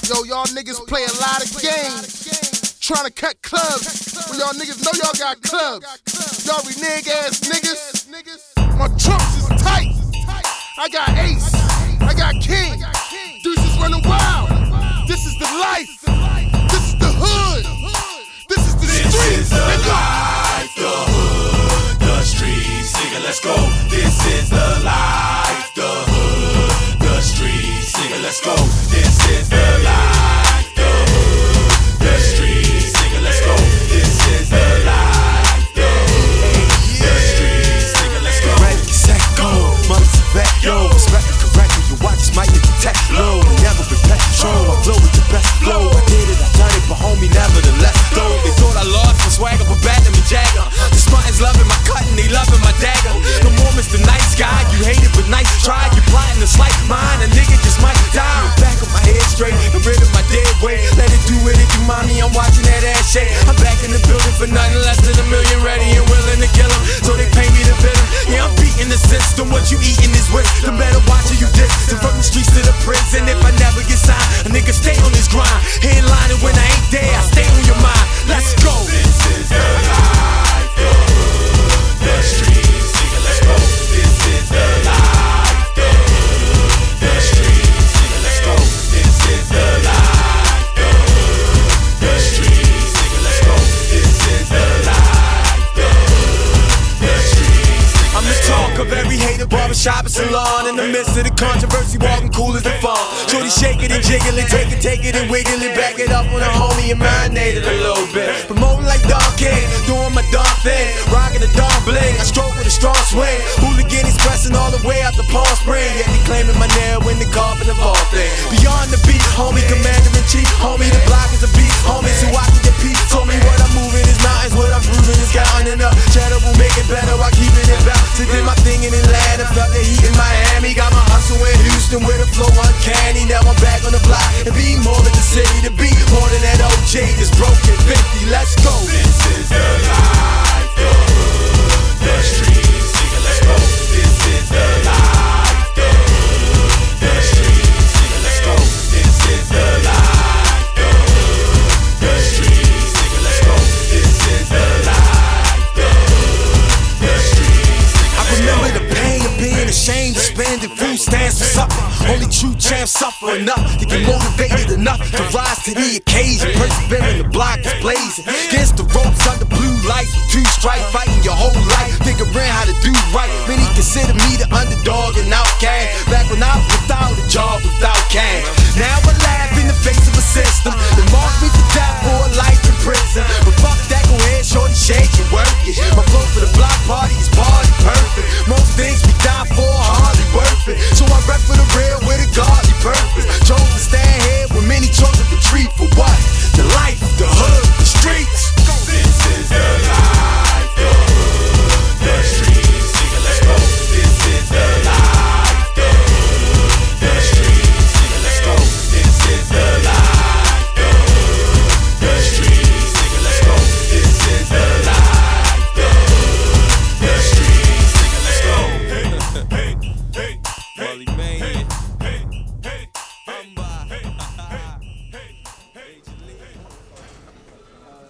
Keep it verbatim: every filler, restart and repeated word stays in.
Yo, y'all niggas play a lot of games, trying to cut clubs when y'all niggas know y'all got clubs. Y'all renege ass niggas. My trunks is tight. I got Ace, I got King. Deuces running wild. This is the life. This is the hood. This is the streets. This is the life, the hood, the streets. Nigga, let's go. This is the life, the hood, the streets. Nigga, let's go. This is the life, the hood, the streets. Nigga, let's go. This is the life, the hood, the streets. Nigga, let's go. Ready, set, go. Months back, yo. Respect it correctly. Your watches might get detect low. Never been petrol. I flow with the best flow. I did it, I done it, but homie, nevertheless, though. They thought I lost my swagger, but back to me Jagger. The Spartans loving my cut and they loving my dagger. No more Mister Nice Guy. You hate it, but nice try. You plotting to slice mine. A nigga just might die. Back up my head straight and rid of my dead weight. Let it do what it do, mommy. I'm watching that ass shake. I'm back in the building for nothing less than a million, ready and willing to kill him. So they pay me to bill him. Yeah, I'm beating the system. What you eating is wisdom. Better watch who you distant. From the streets to the prison. If I never get signed, a nigga stay on his grind. Headlining when I ain't there, I stay on your mind. Let's go. This is the life, the hood, the streets. Nigga, let's go. This is the life, the hood, the streets. Nigga, let's go. This is the life, the hood, the streets. Nigga, let's go. This is the life, the hood, the streets. I'm the talk of every hater, barbershop and salon. In the midst of the controversy, walking cool as the fall. Shorty shake it and jiggle it, take it, take it and wiggle it. Back it up on a homie and marinate it a little bit. Promoting like Dog King, doing my dog thing. Rocking the dog bling, I stroke with a strong swing. Hooligan expressing all the way out the Palm Springs. Yet they claiming my nail when they coughing the ball thing. Beyond the beat, homie, commander in chief. Homie, the block is a beast. Homie, so I can get peace. Told me what I'm moving is mountains, what I'm proving is counting up. Cheddar will make it better while keeping it balanced. Did my thing in Atlanta, felt the heat in Miami. Got my hustle in Houston with a flow uncanny. Now I'm back on the block and be more than the city to be. More than that O J that's broken fifty. Let's go. This is the life, the hood, the streets. Nigga, let's go. This is the life, the hood, the streets. Nigga, let's go. This is the life, the hood, the streets. Nigga, let's go. This is the life, the hood, the streets. Nigga, I remember the pain of being ashamed to spend in food stamps for something. Only true champs suffer enough to get motivated enough to rise to the occasion. Persevering, the block is blazing. Against the ropes under blue lights with two stripes, fighting your whole life, figuring how to do right. Many consider me the underdog and outcast. Back when I was without a job, without cash.